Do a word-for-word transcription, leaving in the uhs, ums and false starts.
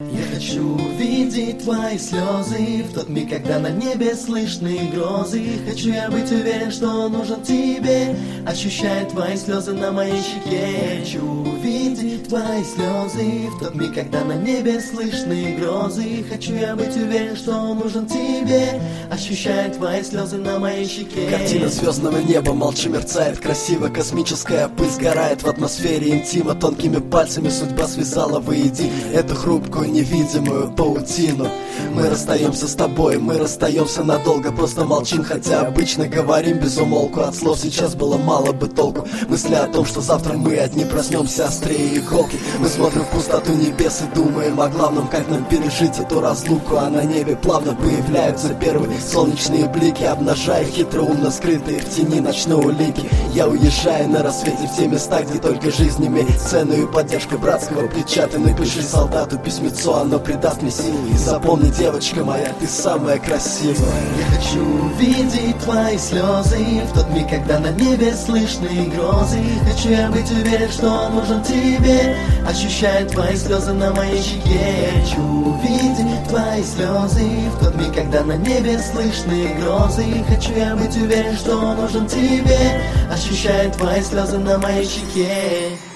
Я хочу видеть твои слезы в тот миг, когда на небе слышны грозы. Хочу я быть уверен, что нужен тебе, ощущая твои слезы на моей щеке. Хочу видеть твои слезы в тот миг, когда на небе слышны грозы. Хочу я быть уверен, что нужен тебе, ощущая твои слезы на моей щеке. Картина звездного неба молча мерцает, красиво космическая пыль сгорает в атмосфере интима. Тонкими пальцами судьба связала воедино эту хрупкую невидимую паутину. Мы расстаемся с тобой, мы расстаемся надолго, просто молчим, хотя обычно говорим без умолку. От слов сейчас было мало бы толку. Мысли о том, что завтра мы одни проснемся острее иголки. Мы смотрим в пустоту небес и думаем о главном, как нам пережить эту разлуку. А на небе плавно появляются первые солнечные блики, обнажая хитроумно скрытые в тени ночной улики. Я уезжаю на рассвете в те места, где только жизнь имеет цену и поддержка братского плеча. Ты напиши солдату письмецо, оно придаст мне силы. И запомни, девочка моя, ты самая красивая. Я хочу видеть твои слезы в тот миг, когда на небе слышны грозы. Хочу я быть уверен, что нужен тебе, ощущая твои слезы на моей щеке. Хочу видеть твои слезы в тот миг, когда на небе слышны грозы. Хочу я быть уверен, что нужен тебе, ощущая твои слезы на моей щеке.